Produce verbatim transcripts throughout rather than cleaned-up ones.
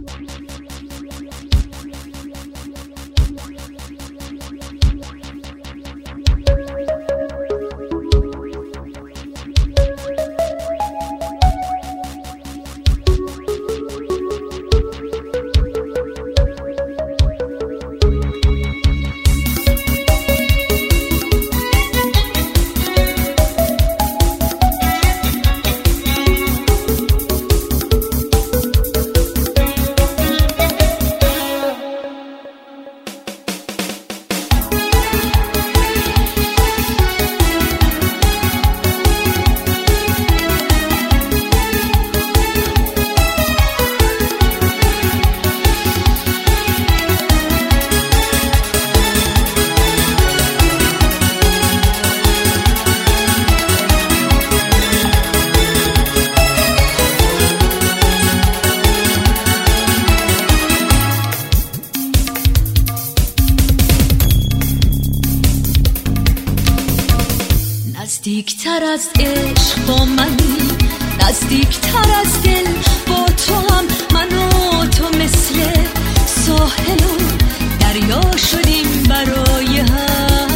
نزدیکتر از عشق با منی، نزدیکتر از دل با تو هم. من و تو مثل ساحل و دریا شدیم برای هم.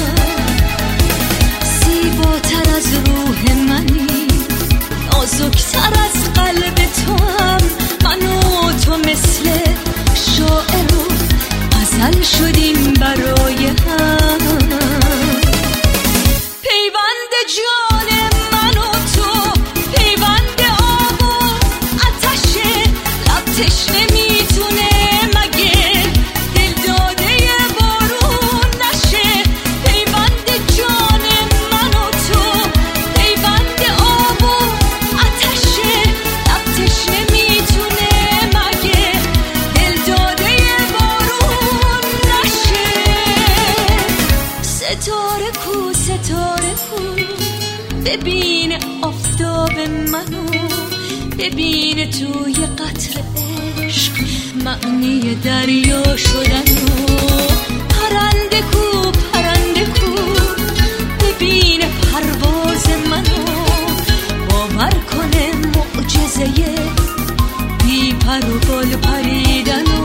زیباتر از روح منی، نازکتر از قلب تو هم. من و تو مثل شاعر و غزل شدیم برای هم. جان من و تو پیوند آب و آتشه، لب تشنه میتونه مگه دل داده بارون نشه. پیوند جان من و تو پیوند آب و آتشه، لب تشنه میتونه مگه دل داده بارون نشه. ستاره کو ستاره کو ببین آفتاب منو، ببین توی قطر عشق معنی دریا شدنو. پرنده کو پرنده کو ببین پرواز منو، باور کنه معجزه بی پر و بال پریدنو.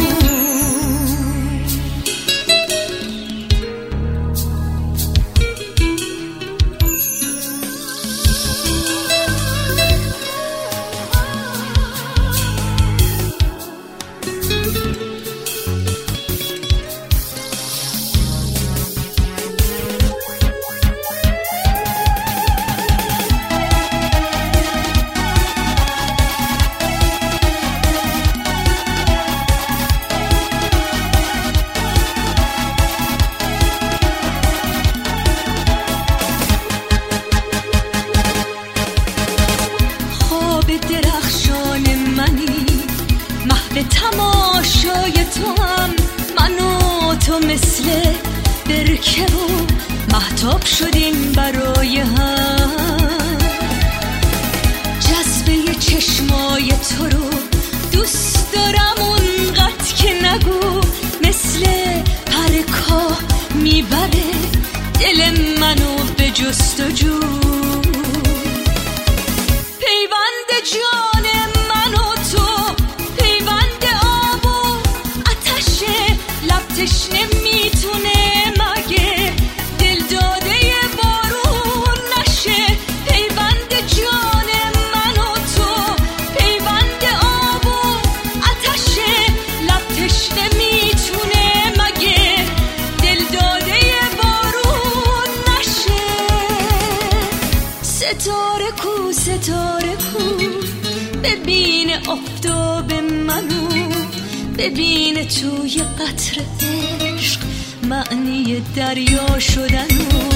درخشان منی، محو تماشای تو هم. من و تو مثل برکه و مهتاب شدیم برای هم. جذبه چشمای تو رو دوست دارم اونقدر که نگو. مثل پرکاه میبره دل منو به جستجو. جان من و تو پیوند آب و آتشه، لب تشنه میتونه مگه دل داده بارون نشه. پیوند جان من و تو پیوند آب و آتشه، لب تشنه میتونه مگه دل داده بارون نشه. ستاره کو ستاره کو ببین آفتاب منو، ببین توی قطر عشق معنی دریا شدنو.